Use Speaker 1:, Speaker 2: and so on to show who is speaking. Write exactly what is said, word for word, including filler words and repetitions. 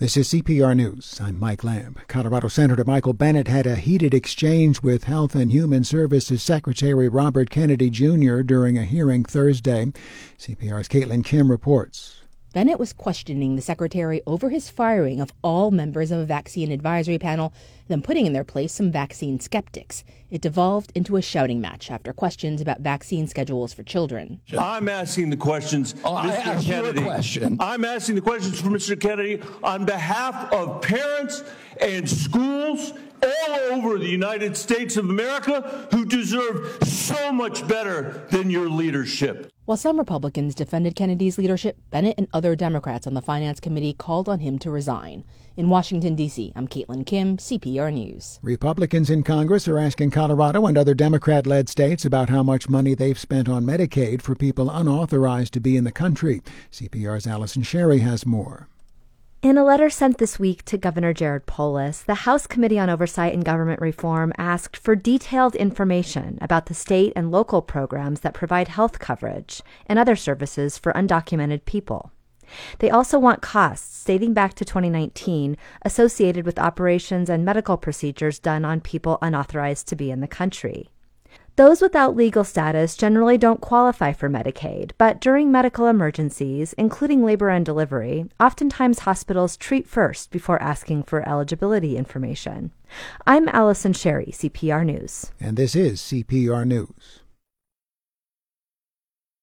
Speaker 1: This is C P R News. I'm Mike Lamb. Colorado Senator Michael Bennet had a heated exchange with Health and Human Services Secretary Robert Kennedy Junior during a hearing Thursday. C P R's Caitlin Kim reports.
Speaker 2: Bennet was questioning the secretary over his firing of all members of a vaccine advisory panel, then putting in their place some vaccine skeptics. It devolved into a shouting match after questions about vaccine schedules for children.
Speaker 3: I'm asking the questions,
Speaker 4: oh, I
Speaker 3: Mister
Speaker 4: asked
Speaker 3: Kennedy.
Speaker 4: You a question.
Speaker 3: I'm asking the questions for Mister Kennedy on behalf of parents and schools all over the United States of America who deserve so much better than your leadership.
Speaker 2: While some Republicans defended Kennedy's leadership, Bennet and other Democrats on the Finance Committee called on him to resign. In Washington, D C, I'm Caitlin Kim, C P R News.
Speaker 1: Republicans in Congress are asking Colorado and other Democrat-led states about how much money they've spent on Medicaid for people unauthorized to be in the country. C P R's Allison Sherry has more.
Speaker 5: In a letter sent this week to Governor Jared Polis, the House Committee on Oversight and Government Reform asked for detailed information about the state and local programs that provide health coverage and other services for undocumented people. They also want costs dating back to twenty nineteen associated with operations and medical procedures done on people unauthorized to be in the country. Those without legal status generally don't qualify for Medicaid, but during medical emergencies, including labor and delivery, oftentimes hospitals treat first before asking for eligibility information. I'm Allison Sherry, C P R News.
Speaker 1: And this is C P R News.